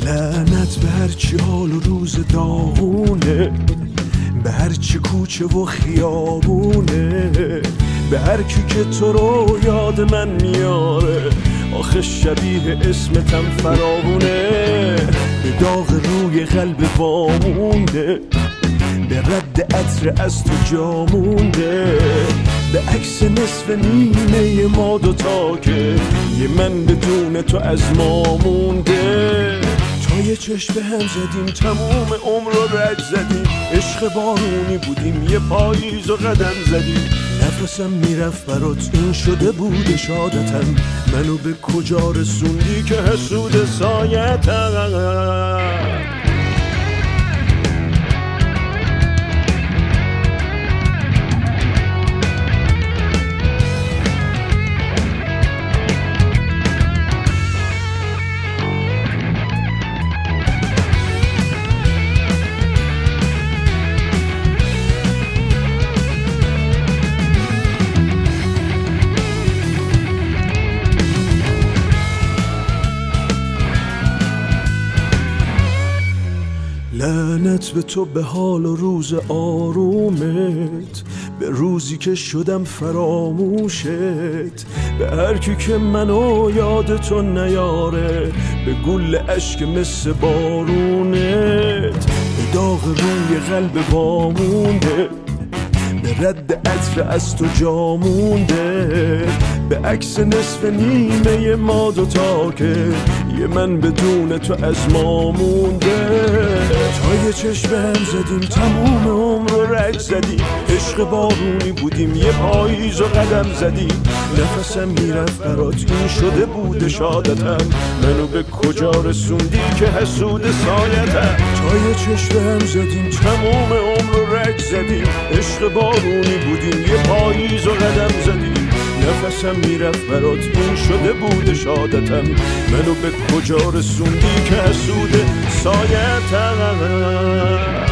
لعنت به هرچی حال و روز داغونه، به هرچی کوچه و خیابونه، به هرکی که تو رو یاد من میاره، آخه شبیه اسمتم فراوونه. به داغ روی قلب وامونده، به رد عطر از تو جا مونده، به عکس نصف نیمه ما دوتا که یه من بدون تو از ما مونده. تا یه چشم به هم زدیم تموم عمر رو رد زدیم، عشق بارونی بودیم یه پاییز و قدم زدیم. نفسم میرفت برات این شده بود شادتم، منو به کجا رسوندی که حسود سایتم. لعنت به تو، به حال و روز آرومت، به روزی که شدم فراموشت، به هر کی که منو یاد تو نیاره، به گل اشک مثل بارونت، به داغ روی قلب وامونده، به رد عطر از تو جا مونده، به عکس نصف نیمه ما دوتا که یه من بدون تو از ما مونده. تا یه چشم هم زدیم تموم عمر رو رد زدیم، عشق بارونی بودیم یه پاییز و قدم زدیم. نفسم میرفت برات این شده بود شادتم، منو به کجا رسوندی که حسود سایتم. تا یه چشم هم زدیم تموم عمر رو رد زدیم، عشق بارونی بودیم یه پاییز و قدم زدیم. نفسم میرفت برات این شده بود شادتم، منو به کجا رسوندی که حسود سایتم.